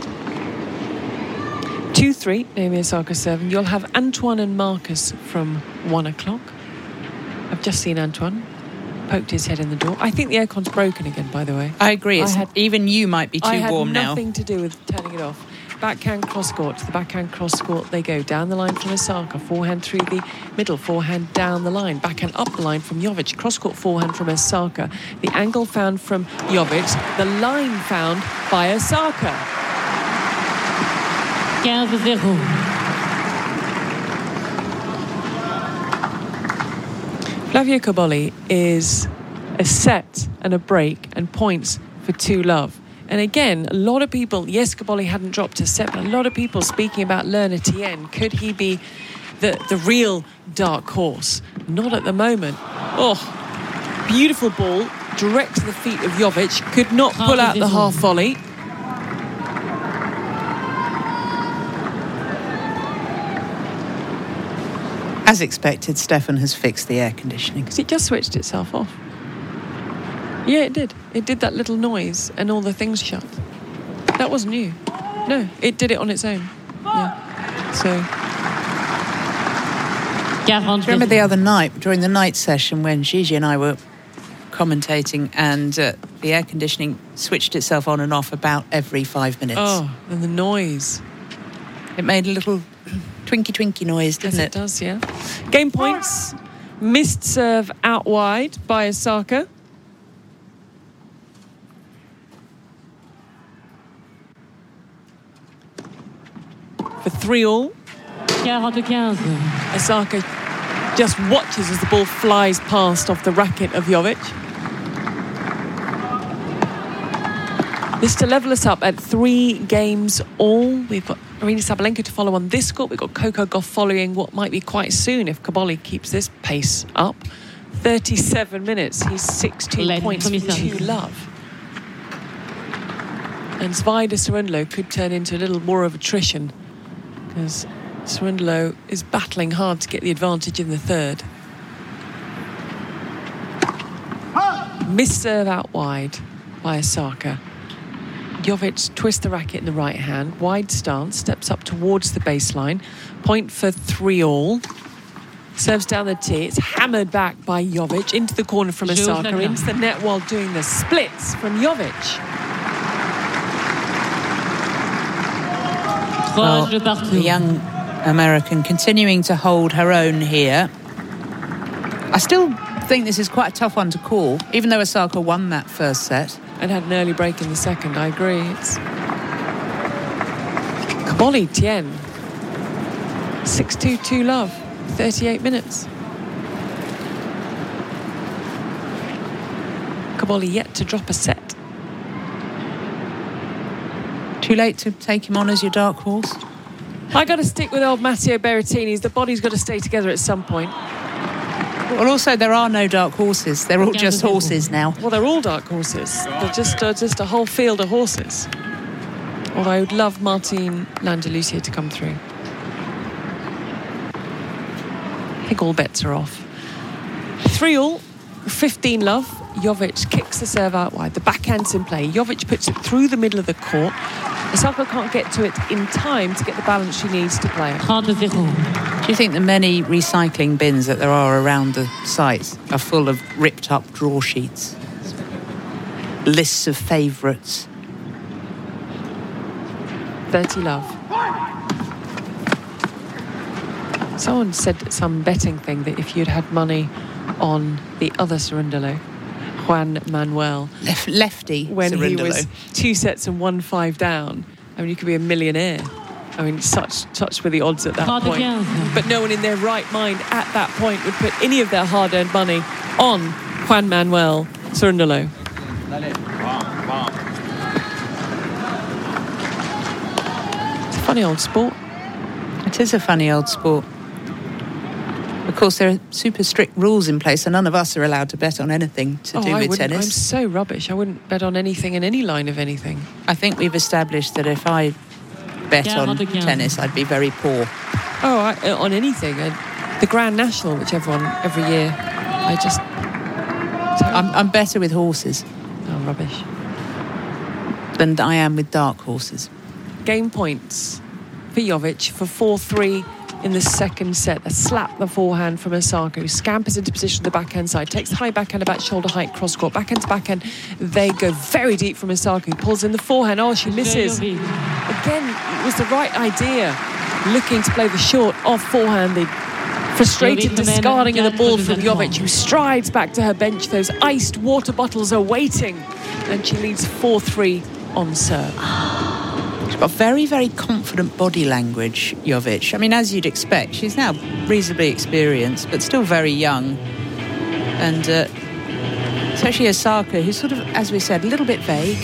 two three, Naomi Osaka serving. You'll have Antoine and Marcus from one o'clock. I've just seen Antoine. Poked his head in the door. I think the aircon's broken again, by the way. I agree. It's, I had, even you might be too I had warm now. nothing to do with turning it off. Backhand cross court. To the backhand cross court they go. Down the line from Osaka. Forehand through the middle. Forehand down the line. Backhand up the line from Jovic. Cross court forehand from Osaka. The angle found from Jovic. The line found by Osaka. quinze zéro. Flavio Cobolli is a set and a break and points for two love. And again, a lot of people, yes, Cobolli hadn't dropped a set, but a lot of people speaking about Le Natien. Could he be the, the real dark horse? Not at the moment. Oh, beautiful ball, direct to the feet of Jovic. Could not pull out the half volley. As expected, Stefan has fixed the air conditioning. It just switched itself off. Yeah, it did. It did that little noise and all the things shut. That wasn't new. No, it did it on its own. Yeah. So. Remember the other night, during the night session, when Gigi and I were commentating and uh, the air conditioning switched itself on and off about every five minutes. Oh, and the noise. It made a little twinky twinky noise, didn't yes, it? it does, yeah. Game points. Missed serve out wide by Osaka. For three all. quarante-quinze. Osaka just watches as the ball flies past off the racket of Jovic. This to level us up at three games all. We've got Aryna Sabalenka to follow on this court. We've got Coco Gauff following what might be quite soon if Cobolli keeps this pace up. thirty-seven minutes. He's sixteen Led points for two love. And Svajda Cerundolo could turn into a little more of attrition because Cerundolo is battling hard to get the advantage in the third. Miss serve out wide by Osaka. Jovic twists the racket in the right hand. Wide stance, steps up towards the baseline. Point for three all. Serves down the tee. It's hammered back by Jovic into the corner from Osaka, into the net while doing the splits from Jovic. Well, the young American continuing to hold her own here. I still think this is quite a tough one to call, even though Osaka won that first set. And had an early break in the second, I agree. It's Cobolli Tien. six two two love, thirty-eight minutes. Cobolli yet to drop a set. Too late to take him on as your dark horse? I got to stick with old Matteo Berrettini's. The body's got to stay together at some point. Well, also, there are no dark horses. They're all just horses now. Well, they're all dark horses. They're just, uh, just a whole field of horses. Although I would love Martin Landalucia to come through. I think all bets are off. Three all, fifteen love. Jovic kicks the serve out wide. The backhand's in play. Jovic puts it through the middle of the court. Osaka can't get to it in time to get the balance she needs to play it. trente zéro. Do you think the many recycling bins that there are around the sites are full of ripped up draw sheets? Lists of favourites? thirty love. Someone said some betting thing that if you'd had money on the other Cerundolo, Juan Manuel, Lef- lefty when Cerundolo. he was two sets and one five down, I mean, you could be a millionaire. I mean, such such were the odds at that point. But no one in their right mind at that point would put any of their hard-earned money on Juan Manuel Cerundolo. It's a funny old sport. It is a funny old sport. Of course, there are super strict rules in place, and none of us are allowed to bet on anything to oh, do I with wouldn't. tennis. I'm so rubbish. I wouldn't bet on anything in any line of anything. I think we've established that if I bet Yeah, on not again. tennis, I'd be very poor. Oh, I, uh, on anything. Uh, the Grand National, which everyone, every year, I just... I'm, I'm better with horses Oh, rubbish. than I am with dark horses. Game points for Jovic for four three in the second set. A slap the forehand from Osaka, who scampers into position to the backhand side, takes the high backhand about shoulder height, cross court, backhand to backhand. They go very deep from Osaka, who pulls in the forehand. Oh, she misses. Again, it was the right idea, looking to play the short off forehand. The frustrated discarding of the ball from Jovic, who strides back to her bench. Those iced water bottles are waiting, and she leads four three on serve. She's got very, very confident body language, Jovic. I mean, as you'd expect, she's now reasonably experienced, but still very young. And uh, especially Osaka, who's sort of, as we said, a little bit vague.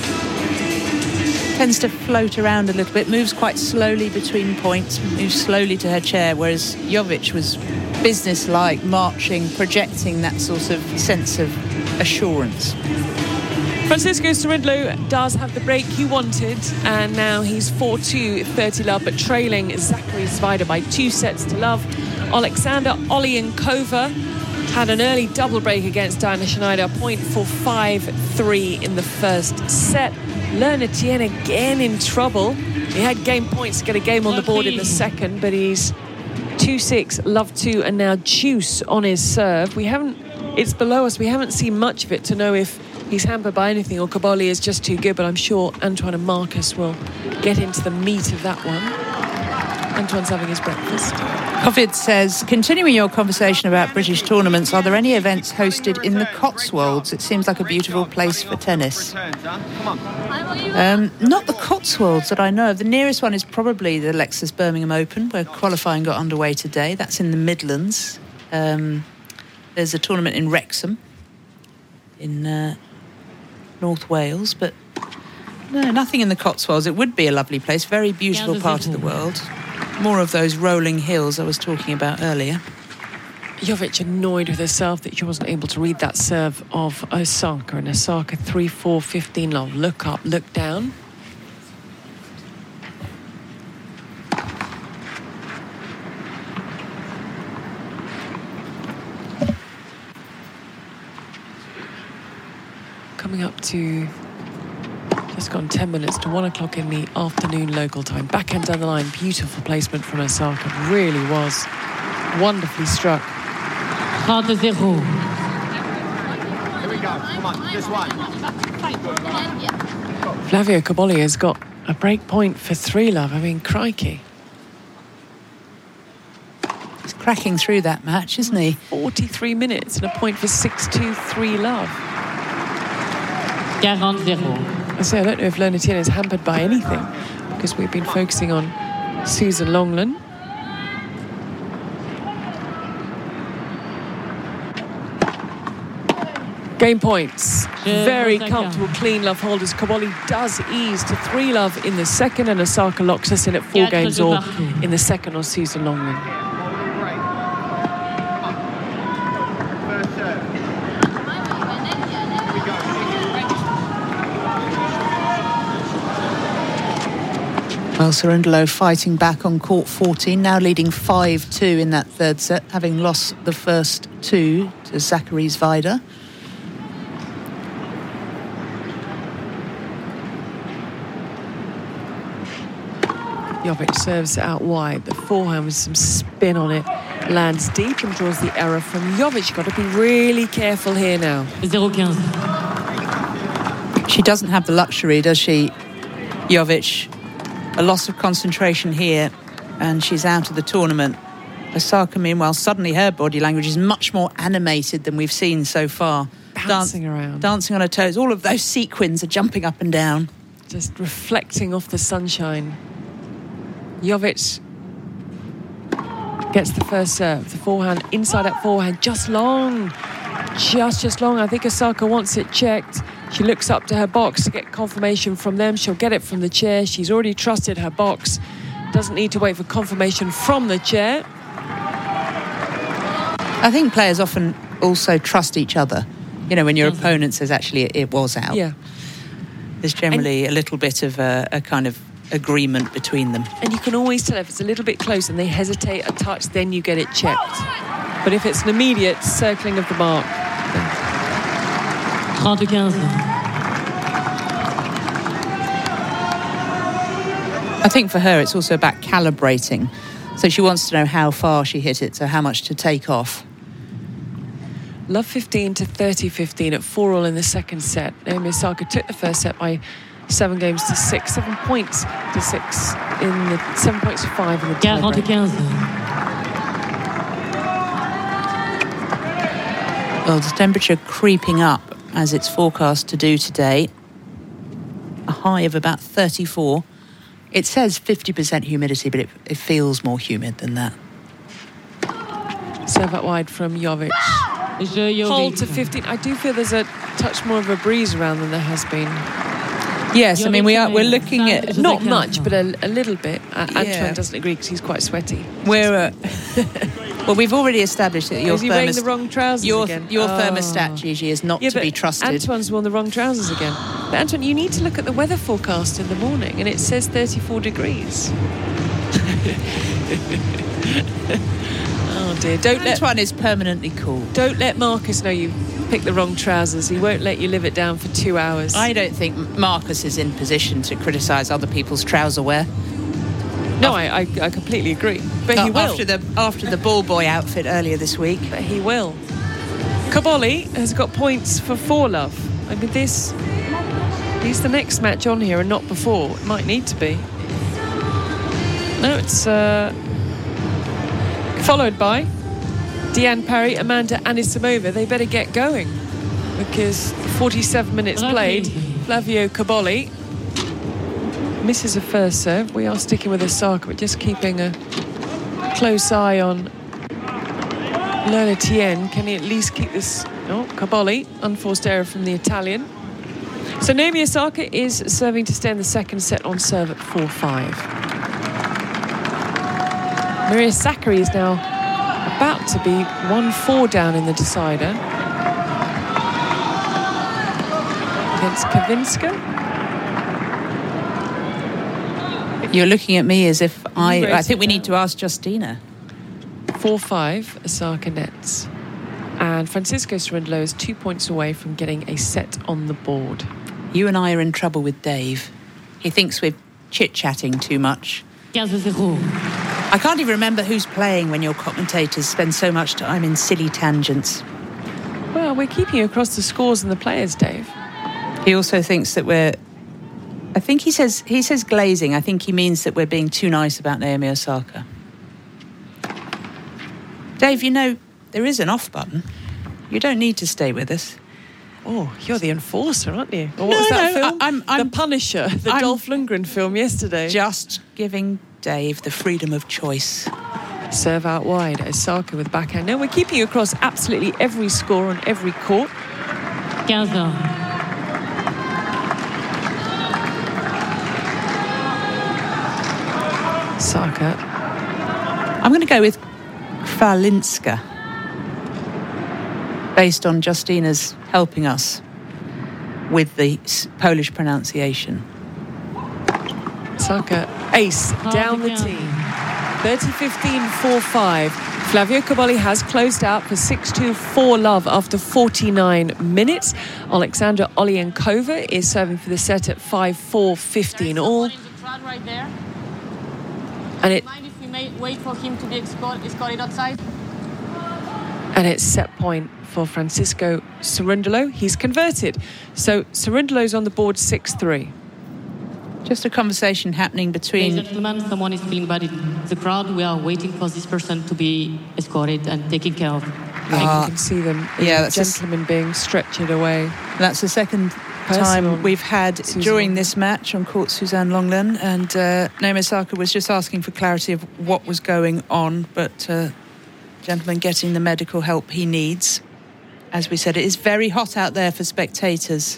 Tends to float around a little bit, moves quite slowly between points, moves slowly to her chair, whereas Jovic was business-like, marching, projecting that sort of sense of assurance. Francisco Cerundolo does have the break he wanted, and now he's four two, thirty love, but trailing Zachary Zvider by two sets to love. Alexander Olienkova had an early double break against Diana Schneider, point for five three in the first set. Le Natien again in trouble. He had game points to get a game on the board in the second, but he's two six, love two, and now deuce on his serve. We haven't, it's below us, we haven't seen much of it to know if he's hampered by anything or Cobolli is just too good, but I'm sure Antoine and Marcus will get into the meat of that one. Antoine's having his breakfast. Covid says, continuing your conversation about British tournaments, are there any events hosted in the Cotswolds? It seems like a beautiful place for tennis. Um, not the Cotswolds that I know of. The nearest one is probably the Lexus Birmingham Open, where qualifying got underway today. That's in the Midlands. Um, there's a tournament in Wrexham, in uh, North Wales, but no, nothing in the Cotswolds. It would be a lovely place, very beautiful part of the world. More of those rolling hills I was talking about earlier. Jovic annoyed with herself that she wasn't able to read that serve of Osaka, and Osaka three four, fifteen love. Look up, look down. Coming up to just gone ten minutes to one o'clock in the afternoon local time. Backhand down the line, beautiful placement from Osaka. Really was wonderfully struck. thirty zero. Here we go. Come on, this one. Flavio Cobolli has got a break point for three love. I mean, crikey. He's cracking through that match, isn't he? forty-three minutes and a point for six two, three love. forty zero. I say, I don't know if Le Natien is hampered by anything, because we've been focusing on Susan Longland. Game points. Yeah, Very well, comfortable, clean love holders. Cobolli does ease to three love in the second, and Osaka locks us in at four Yeah, games it all was a- in the second on Susan Longland. First serve. Here we go. Well, Cerundolo fighting back on court fourteen, now leading five two in that third set, having lost the first two to Zachary Zvider. Jovic serves out wide. The forehand with some spin on it lands deep and draws the error from Jovic. Got to be really careful here now. zero fifteen. She doesn't have the luxury, does she, Jovic? A loss of concentration here, and she's out of the tournament. Osaka, meanwhile, suddenly her body language is much more animated than we've seen so far. Bouncing Dan- around. Dancing on her toes. All of those sequins are jumping up and down. Just reflecting off the sunshine. Jovic gets the first serve. The forehand, inside that forehand, just long. Just, just long. I think Osaka wants it checked. She looks up to her box to get confirmation from them. She'll get it from the chair. She's already trusted her box. doesn't need to wait for confirmation from the chair. I think players often also trust each other. You know, when your opponent says, actually, it, it was out. Yeah. There's generally and, a little bit of a, a kind of agreement between them. And you can always tell if it's a little bit close and they hesitate a touch, then you get it checked. But if it's an immediate circling of the mark... thirty fifteen. I think for her it's also about calibrating. So she wants to know how far she hit it, so how much to take off. Love fifteen to thirty fifteen at four all in the second set. Naomi Osaka took the first set by seven games to six, seven points to six in the seven points to five in the tiebreak. Well, the temperature creeping up as it's forecast to do today. A high of about thirty-four. It says fifty percent humidity, but it, it feels more humid than that. Serve out wide from Jovic. Hold to fifteen. I do feel there's a touch more of a breeze around than there has been. Yes, I mean, we are, we're looking at... Not much, but a, a little bit. Uh, Antoine Yeah. doesn't agree because he's quite sweaty. We're... Uh, well, we've already established that your, Is he wearing thermos- the wrong trousers your, again? your Oh. thermostat, Gigi, is not Yeah, to but be trusted. Antoine's worn the wrong trousers again. But Antoine, you need to look at the weather forecast in the morning, and it says thirty-four degrees. Oh dear! Don't let Antoine is permanently cool. don't let Marcus know you picked the wrong trousers. He won't let you live it down for two hours. I don't think Marcus is in position to criticise other people's trouser wear. no, I, I I completely agree. But he Uh, will. After the, after the ball boy outfit earlier this week. But he will. Kaboli has got points for four love. I mean, this he's the next match on here and not before. It might need to be. No, it's uh, followed by Deanne Parry, Amanda Anisimova. They better get going because forty-seven minutes played. Flavio Kaboli misses a first serve. We are sticking with Osaka, but just keeping a close eye on Le Tienne. Can he at least keep this? Oh, Kaboli, unforced error from the Italian. So Naomi Osaka is serving to stay in the second set on serve at four five. Maria Sakkari is now about to be one four down in the decider against Kavinska. You're looking at me as if I... raise I think it we down. need to ask Justina. four five, Osaka nets. And Francisco Cerundolo is two points away from getting a set on the board. You and I are in trouble with Dave. He thinks we're chit-chatting too much. fifteen. I can't even remember who's playing when your commentators spend so much time in silly tangents. Well, we're keeping across the scores and the players, Dave. He also thinks that we're... I think he says he says glazing. I think he means that we're being too nice about Naomi Osaka. Dave, you know, there is an off button. You don't need to stay with us. Oh, you're the enforcer, aren't you? Or what No, was that no, film? I- I'm- I'm- the Punisher, the I'm- Dolph Lundgren film yesterday. Just giving Dave the freedom of choice. Serve out wide, Osaka with backhand. No, we're keeping you across absolutely every score on every court. fifteen. Osaka. I'm going to go with Falinska, based on Justina's helping us with the s- Polish pronunciation. Osaka, ace, down the tee. thirty fifteen, four five. Flavio Kaboli has closed out for six two, four love after forty-nine minutes. Alexandra Olienkova is serving for the set at five four, fifteen all. Right there. And it Mind if we may wait for him to be escort- escorted outside? and it's set point for Francisco Cerundolo. He's converted. So Cerundolo's on the board six three. Just a conversation happening Ladies between... and gentlemen, someone is feeling bad in the crowd. We are waiting for this person to be escorted and taken care of. you can see them. yeah, that's a s- gentlemen being stretchered away. That's the second Personal time we've had Suzanne. during this match on court Suzanne Longland, and uh, Naomi Osaka was just asking for clarity of what was going on, but uh, gentleman getting the medical help he needs. As we said, it is very hot out there for spectators.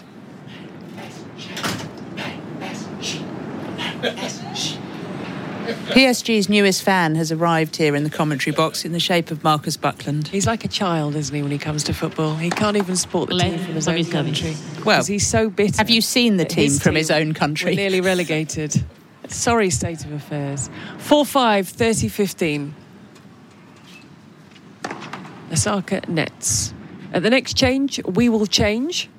P S G's newest fan has arrived here in the commentary box in the shape of Marcus Buckland. He's like a child, isn't he, when he comes to football? He can't even support the Let- team from his let own me tell you. country. Well, 'Cause he's so bitter. Have you seen the that team his from his team own country? were nearly relegated. Sorry state of affairs. four five, thirty fifteen. Osaka nets. At the next change, we will change.